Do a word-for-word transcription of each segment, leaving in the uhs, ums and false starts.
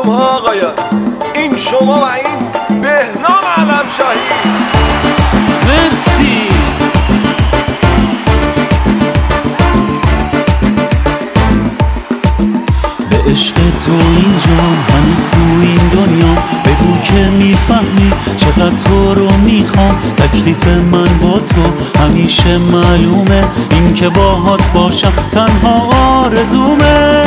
سلام ها آقایان، این شما و این بهنام علمشاهی. مرسی. به عشق تو اینجا، هنوز تو این دنیا، بگو که میفهمی چقدر تو رو میخوام. تکلیف من با تو همیشه معلومه، این که باهات باشم تنها آرزومه.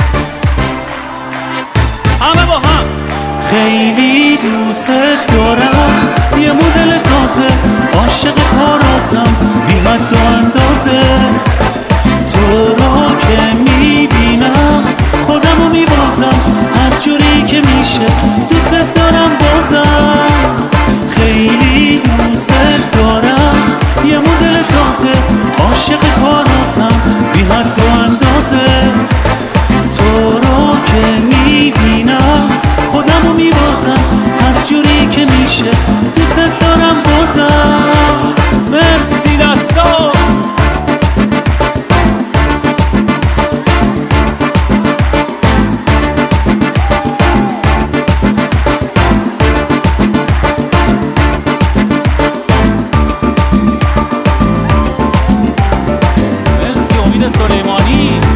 همه با هم خیلی دوست دارم، یه مدل تازه، عاشق کاراتم بی حد و اندازه. تو رو که میبینم خودمو میبازم، هر جوری که میشه دوست دارم بازم. خیلی دوست دارم، یه مدل تازه، عاشق کاراتم بی حد و اندازه. تو رو که میبینم خودمو میبازم، هر جوری که میشه دوست دارم بازم. مرسی دستا. سلیمانی.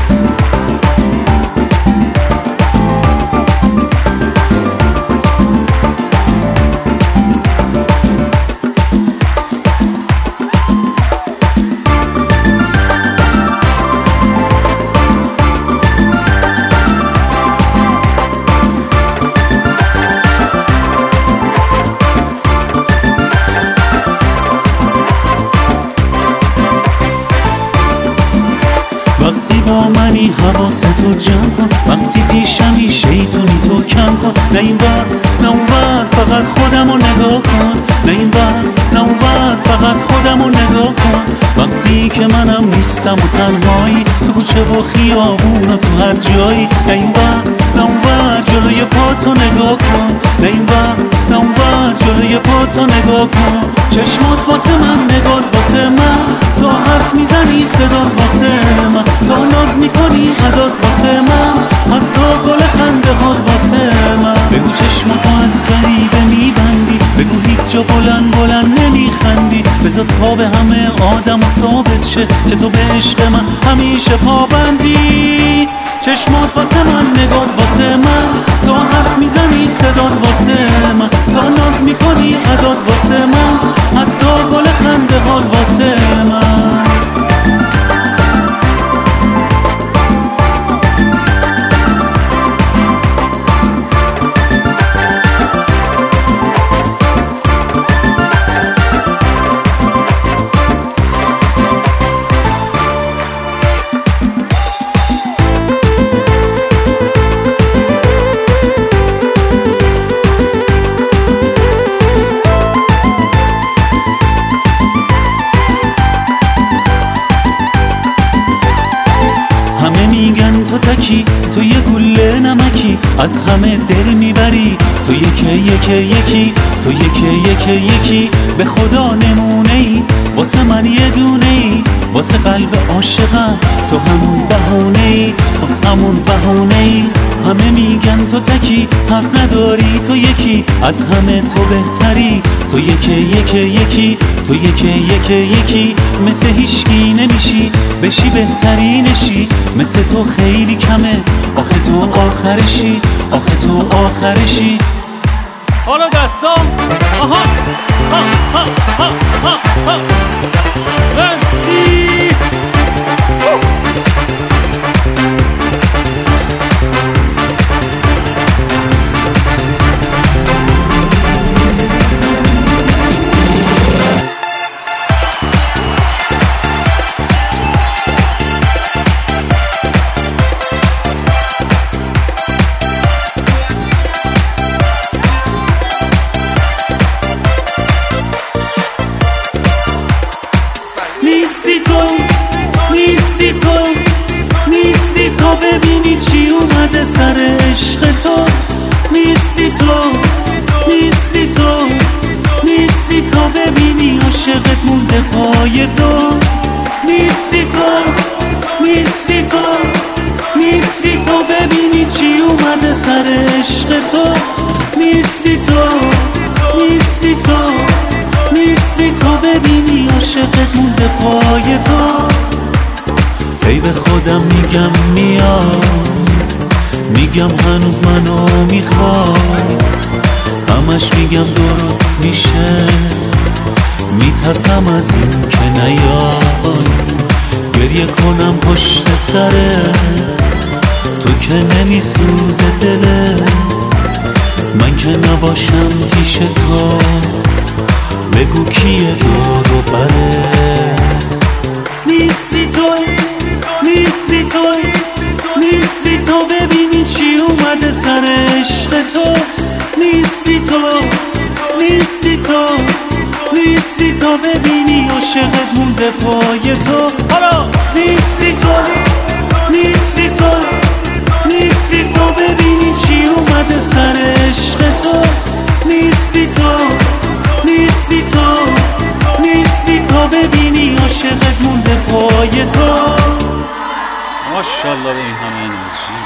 وقتی با منی حواستو جمع کن، وقتی پیشمی شیطونی تو کم کن. نه این ور نه اون ور، فقط خودمو نگاه کن. نه این ور نه اون ور، فقط خودمو نگاه کن. وقتی که منم نیستم و تنهایی، تو کوچه و خیابون و تو هر جایی. نه این ور نه اون ور، جلوی پاتو نگاه کن. نه این ور نه اون ور، جلوی پاتو نگاه کن. چشمات واسه من، نگات واسه من، تا حرف میزنی صدا واسه من، تا ناز میکنی عداد واسه من، حتی گل خنده هات واسه من. بگو چشماتو از غریبه میبندی، بگو هیچ جا بلند بلند نمیخندی. بذار تا به همه آدم ثابت شه که تو به عشق من همیشه پابندی. چشمات واسه من، نگات واسه من، تا حرف میزنی صدات واسه من، تا ناز میکنی عداد واسه من، حتی گل خنده هات واسه من. همه میگن تو تکی، تو یه گوله نمکی، از همه دل میبری. تو یکی یکی یکی، تو یکی یکی یکی، به خدا نمونه ای، واسه من یه دونه ای، واسه قلب عاشقم تو همون بهونه ای، همون بهونه ای. همه میگن تو تکی، حرف نداری، تو یکی، از همه تو بهتری. تو یکی یکی یکی، تو یکی یکی یکی، مثل هیچکی نمیشی، بشی بهترینشی. مثل تو خیلی کمه، آخه تو آخرشی، آخه تو آخرشی. حالا دستام، آها ها ها ها ها ها. مرسی. نیستی تو، نیستی تو، نیستی تو، ببینی چی اومده سر عشق تو. نیستی تو، نیستی تو، نیستی تو، ببینی عاشقت مونده پای تو. نیستی تو، نیستی تو، نیستی تو، ببینی چی اومده سر عشق پای تو. هی به خودم میگم میای، میگم هنوز منو میخوای، همش میگم درست میشه، میترسم از این که نیای. گریه کنم پشت سرت، تو که نمیسوزه دلت، من که نباشم پیش تو، بگو کیه دور و برت. نیستی تو، نیستی تو، نیستی تو، ببینی چی اومده سر عشق تو. نیستی تو، نیستی تو، نیستی تو، ببینی عاشقت مونده پای تو. حالا نیستی تو، نیستی تو، نیستی تو، ببینی چی اومده سر عشق تو. نیستی تو، نیستی تو، نیستی تو، ببینی عاشقت مونده پای تو. ماشاءالله به این همه انرژی.